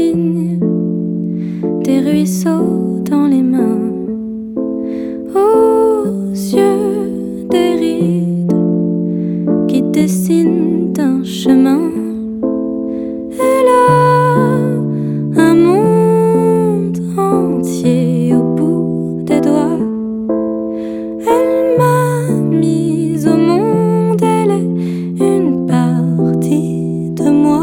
vignes, des ruisseaux dans les mains, aux yeux des rides qui dessinent un chemin. Et là, un monde entier au bout des doigts. Elle m'a mise au monde, elle est une partie de moi.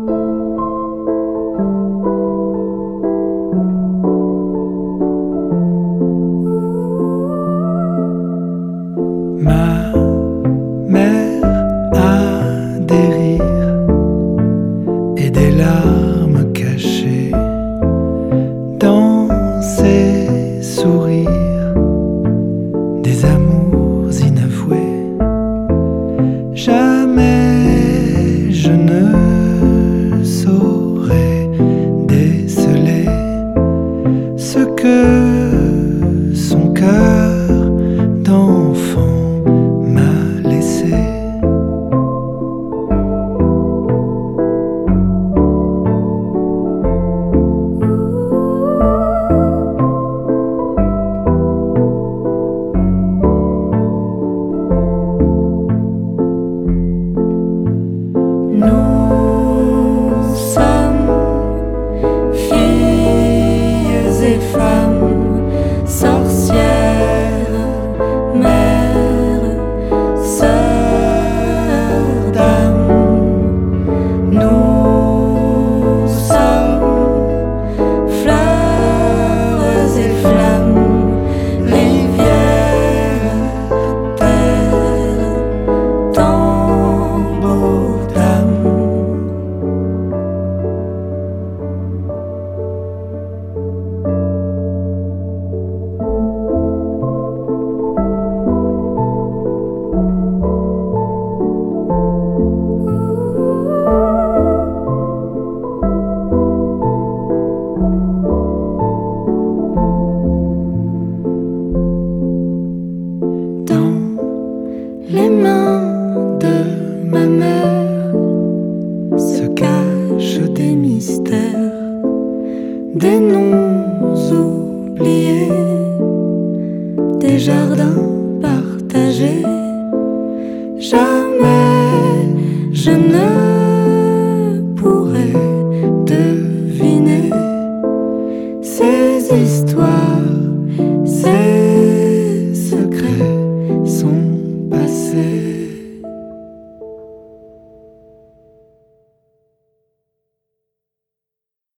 Ma mère a des rires et des larmes cachées dans ses sourires, des amours inavoués. Jamais je ne saurais déceler ce que son cœur d'enfant m'a laissé. Nous sommes filles et femmes, sorcières, mères, sœurs d'âme. Nous sommes fleurs et flammes, rivières, terre, tambour d'âme. Dans les mains de ma mère se cachent des mystères, des noms oubliés, des jardins partagés. Jamais je ne